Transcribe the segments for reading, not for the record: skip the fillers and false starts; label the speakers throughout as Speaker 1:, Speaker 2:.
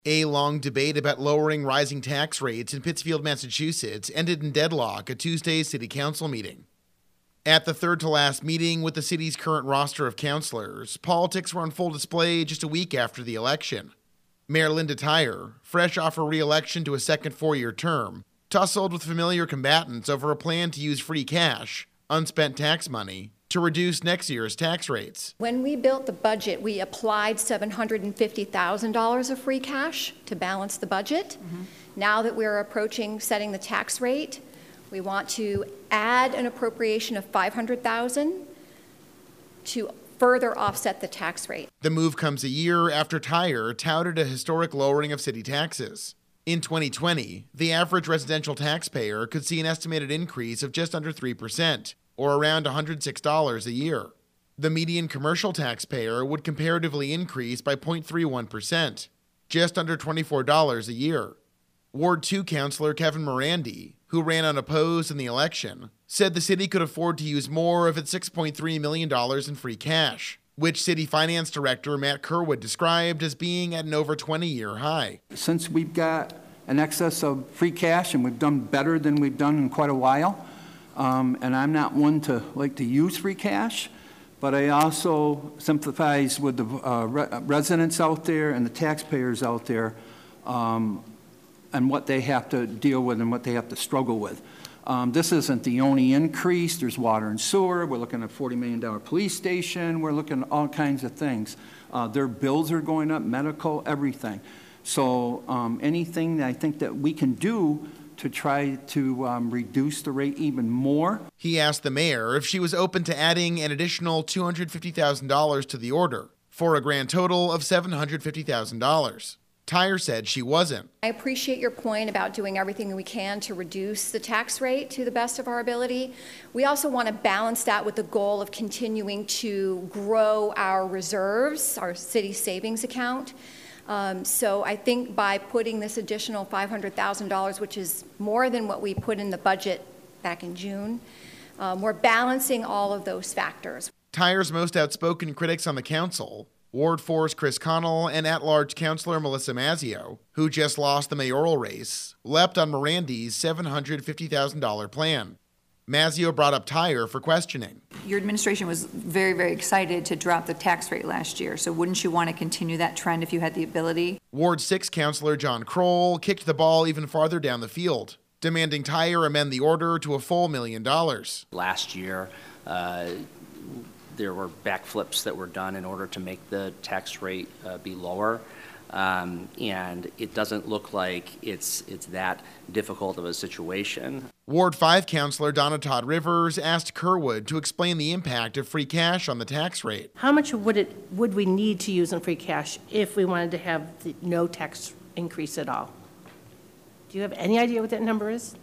Speaker 1: A long debate about lowering rising tax rates in Pittsfield, Massachusetts ended in deadlock at Tuesday's city council meeting. At the third-to-last meeting with the city's current roster of councilors, politics were on full display just a week after the election. Mayor Linda Tyer, fresh off her re-election to a second four-year term, tussled with familiar combatants over a plan to use free cash, unspent tax money, to reduce next year's tax rates.
Speaker 2: When we built the budget, we applied $750,000 of free cash to balance the budget. Now that we're approaching setting the tax rate, we want to add an appropriation of $500,000 to further offset the tax rate.
Speaker 1: The move comes a year after Tyer touted a historic lowering of city taxes. In 2020, the average residential taxpayer could see an estimated increase of just under 3%, or around $106 a year. The median commercial taxpayer would comparatively increase by 0.31%, just under $24 a year. Ward 2 Councilor Kevin Morandi, who ran unopposed in the election, said the city could afford to use more of its $6.3 million in free cash, which City Finance Director Matt Kerwood described as being at an over 20-year high.
Speaker 3: Since we've got an excess of free cash and we've done better than we've done in quite a while, and I'm not one to like to use free cash, but I also sympathize with the residents out there and the taxpayers out there and what they have to deal with and what they have to struggle with. This isn't the only increase. There's water and sewer. We're looking at a $40 million police station. We're looking at all kinds of things. Their bills are going up, medical, everything. So anything that I think that we can do to try to reduce the rate even more.
Speaker 1: He asked the mayor if she was open to adding an additional $250,000 to the order, for a grand total of $750,000. Tyer said she wasn't.
Speaker 2: I appreciate your point about doing everything we can to reduce the tax rate to the best of our ability. We also want to balance that with the goal of continuing to grow our reserves, our city savings account. So I think by putting this additional $500,000, which is more than what we put in the budget back in June, we're balancing all of those factors.
Speaker 1: Tyer's most outspoken critics on the council, Ward 4's Chris Connell and at-large Councilor Melissa Mazzio, who just lost the mayoral race, leapt on Morandi's $750,000 plan. Mazzio brought up Tyer for questioning.
Speaker 4: Your administration was very, very excited to drop the tax rate last year, so wouldn't you want to continue that trend if you had the ability?
Speaker 1: Ward 6 Councilor John Kroll kicked the ball even farther down the field, demanding Tyer amend the order to a full $1 million.
Speaker 5: Last year, there were backflips that were done in order to make the tax rate be lower. And it doesn't look like it's that difficult of a situation.
Speaker 1: Ward 5 Councilor Donna Todd Rivers asked Kerwood to explain the impact of free cash on the tax rate.
Speaker 6: How much would we need to use in free cash if we wanted to have no tax increase at all? Do you have any idea what that number is?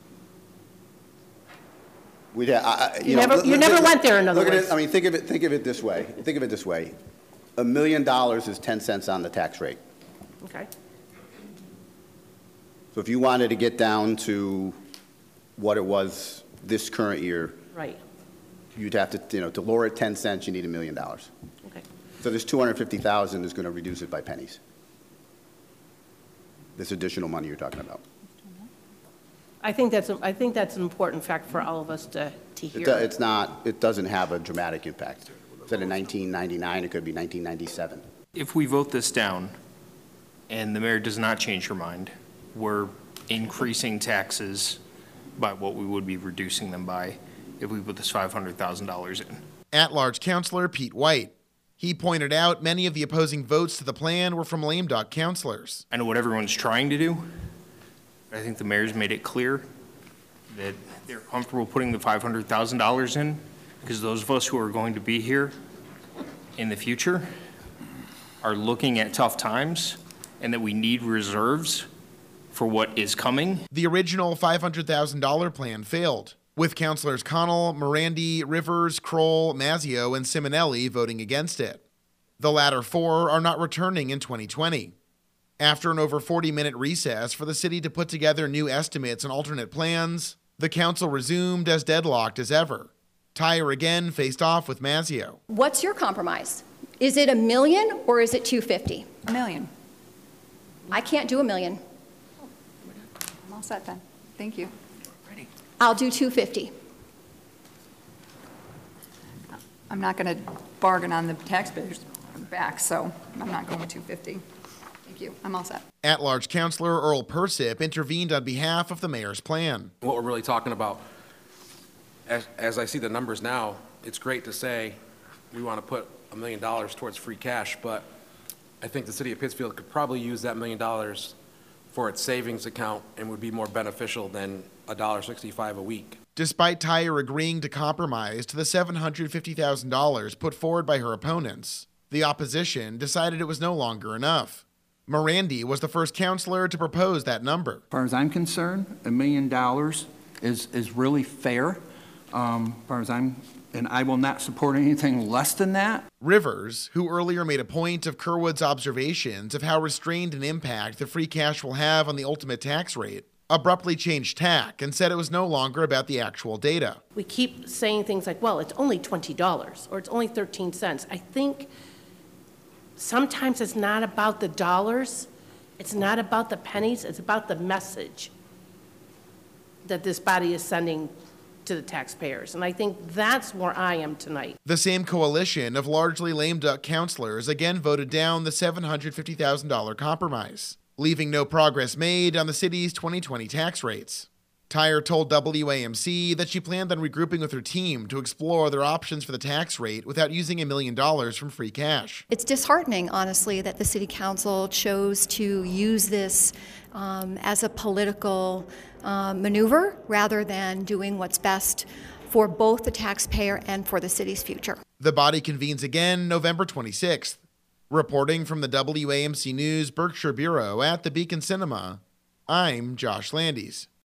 Speaker 7: You
Speaker 6: never went there, in other words.
Speaker 7: I mean, think of it this way. $1 million is 10 cents on the tax rate.
Speaker 6: Okay.
Speaker 7: So if you wanted to get down to what it was this current year,
Speaker 6: right,
Speaker 7: you'd have to, to lower it 10 cents, you need $1 million.
Speaker 6: Okay.
Speaker 7: So this $250,000 is going to reduce it by pennies. This additional money you're talking about.
Speaker 6: I think that's an important fact for all of us to hear.
Speaker 7: It doesn't have a dramatic impact. Instead of 1999, it could be 1997.
Speaker 8: If we vote this down and the mayor does not change her mind, we're increasing taxes by what we would be reducing them by if we put this $500,000 in.
Speaker 1: At-large Councilor Pete White. He pointed out many of the opposing votes to the plan were from lame duck councilors.
Speaker 8: I know what everyone's trying to do. I think the mayor's made it clear that they're comfortable putting the $500,000 in because those of us who are going to be here in the future are looking at tough times and that we need reserves for what is coming.
Speaker 1: The original $500,000 plan failed, with Councilors Connell, Morandi, Rivers, Kroll, Mazzio, and Simonelli voting against it. The latter four are not returning in 2020. After an over 40-minute recess for the city to put together new estimates and alternate plans, the council resumed as deadlocked as ever. Tyer again faced off with Mazzio.
Speaker 2: What's your compromise? Is it $1 million or is it $250?
Speaker 4: $1 million.
Speaker 2: I can't do $1 million.
Speaker 4: I'm all set then. Thank you.
Speaker 2: I'll do 250.
Speaker 4: I'm not going to bargain on the taxpayers' back, so I'm not going with 250. Thank you. I'm all set.
Speaker 1: At-large Councilor Earl Persip intervened on behalf of the mayor's plan.
Speaker 9: What we're really talking about, as I see the numbers now, it's great to say we want to put $1 million towards free cash, but I think the city of Pittsfield could probably use that $1 million for its savings account and would be more beneficial than $1.65 a week.
Speaker 1: Despite Tyre agreeing to compromise to the $750,000 put forward by her opponents, the opposition decided it was no longer enough. Morandi was the first councilor to propose that number.
Speaker 3: As far as I'm concerned, $1 million is really fair. And I will not support anything less than that.
Speaker 1: Rivers, who earlier made a point of Kerwood's observations of how restrained an impact the free cash will have on the ultimate tax rate, abruptly changed tack and said it was no longer about the actual data.
Speaker 6: We keep saying things like, well, it's only $20 or it's only 13 cents. I think sometimes it's not about the dollars, it's not about the pennies, it's about the message that this body is sending to the taxpayers. And I think that's where I am tonight.
Speaker 1: The same coalition of largely lame duck councilors again voted down the $750,000 compromise, leaving no progress made on the city's 2020 tax rates. Tyre told WAMC that she planned on regrouping with her team to explore their options for the tax rate without using $1 million from free cash.
Speaker 2: It's disheartening, honestly, that the City Council chose to use this as a political maneuver rather than doing what's best for both the taxpayer and for the city's future.
Speaker 1: The body convenes again November 26th. Reporting from the WAMC News Berkshire Bureau at the Beacon Cinema, I'm Josh Landis.